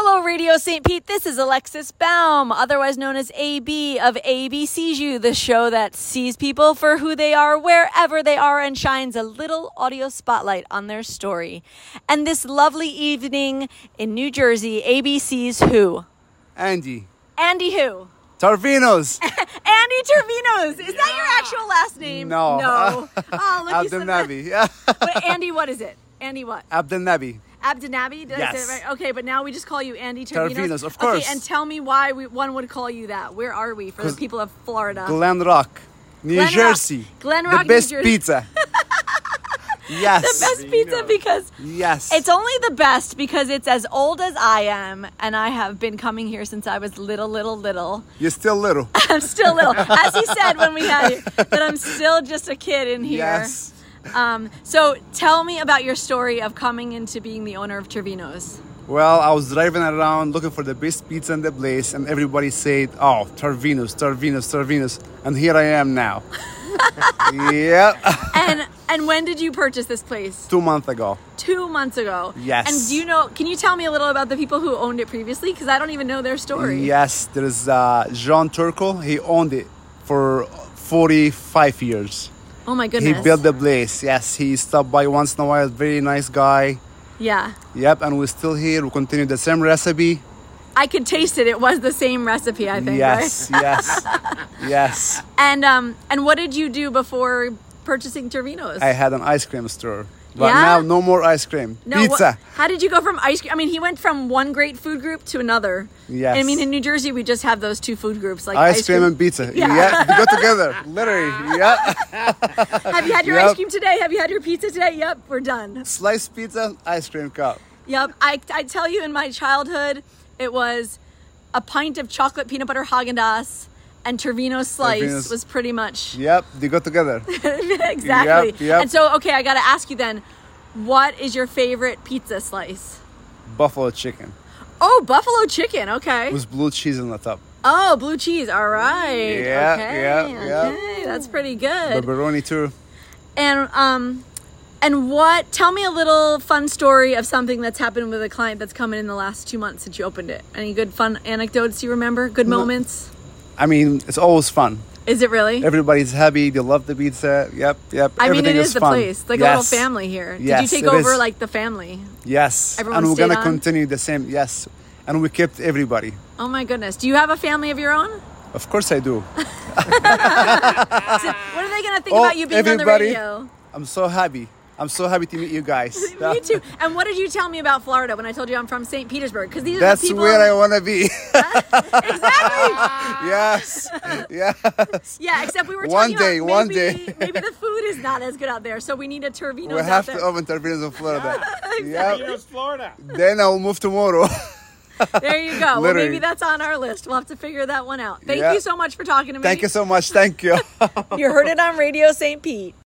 Hello, Radio St. Pete. This is Alexis Baum, otherwise known as AB of AB Sees You, the show that sees people for who they are, wherever they are, and shines a little audio spotlight on their story. And this lovely evening in New Jersey, AB sees who? Andy. Andy who? Tarvinos. Andy Tarvinos. Is that your actual last name? No. No. Oh, look, you said that. Abdelnabi. Yeah. But Andy, what is it? Andy what? Abdelnabi. Abdelnabi? Did I say it right? Okay, but now we just call you Andy Tarvinos. Tarvinos, of course. Okay, and tell me why one would call you that. Where are we for the people of Florida? Glen Rock, New Jersey. Glen Rock, the best New Jersey. pizza. Yes. The best pizza because Yes. it's only the best because it's as old as I am, and I have been coming here since I was little. You're still little. I'm still little. As he said when we had you, that I'm still just a kid in here. Yes. So tell me about your story of coming into being the owner of Tarvinos. Well, I was driving around looking for the best pizza in the place, and everybody said, "Oh, Tarvinos," and here I am now. Yep. And when did you purchase this place? 2 months ago. 2 months ago. Yes. And do you know? Can you tell me a little about the people who owned it previously? Because I don't even know their story. Yes, there's John Turco. He owned it for 45 years. Oh my goodness. He built the place. Yes, he stopped by once in a while. Very nice guy. Yeah. Yep, and we're still here. We continue the same recipe. I could taste it. It was the same recipe, I think. Yes, right? yes, yes. And what did you do before purchasing Tarvinos? I had an ice cream store. But Yeah? now no more ice cream. No, Pizza. How did you go from ice cream? I mean, he went from one great food group to another. Yes. I mean, in New Jersey, we just have those two food groups, like Ice cream and pizza. Yeah. Yeah, they go together. Literally. Yeah. Have you had your Yep. ice cream today? Have you had your pizza today? Yep, we're done. Sliced pizza, ice cream cup. Yep. I tell you, in my childhood, it was a pint of chocolate peanut butter Haagen-Dazs and Tarvino slice Tarvino's. was pretty much Yep, they go together. exactly. Yep. And so, okay, I got to ask you then, what is your favorite pizza slice? Buffalo chicken Oh, buffalo chicken. Okay. with blue cheese on the top. Oh, blue cheese. All right. Yeah, okay. yeah. Okay. That's pretty good. Pepperoni too. And what? Tell me a little fun story of something that's happened with a client that's come in the last 2 months since you opened it. Any good fun anecdotes you remember? Good moments? I mean, it's always fun. Is it really? Everybody's happy. They love the pizza. Yep. I mean, Everything it is the fun. place. Like a Yes. little family here. Did Yes, you take it over is. like the family? Yes. Everyone and we're stayed gonna on? continue the same. Yes. And we kept everybody. Oh my goodness. Do you have a family of your own? Of course I do. What are they going to think about you being everybody. on the radio? I'm so happy. I'm so happy to meet you guys. Me too. And what did you tell me about Florida when I told you I'm from St. Petersburg? Because these are That's the people. where I want to be. Exactly. Yes. Yes. Yeah, except we were One talking day, about one maybe, day. maybe the food is not as good out there, so we need a Tarvinos We out have there. to open Tarvinos in Florida. Exactly. Yep. Florida. Then I'll move tomorrow. There you go. Well, Literally. maybe that's on our list. We'll have to figure that one out. Thank Yeah. you so much for talking to me. Thank you so much. Thank you. You heard it on Radio St. Pete.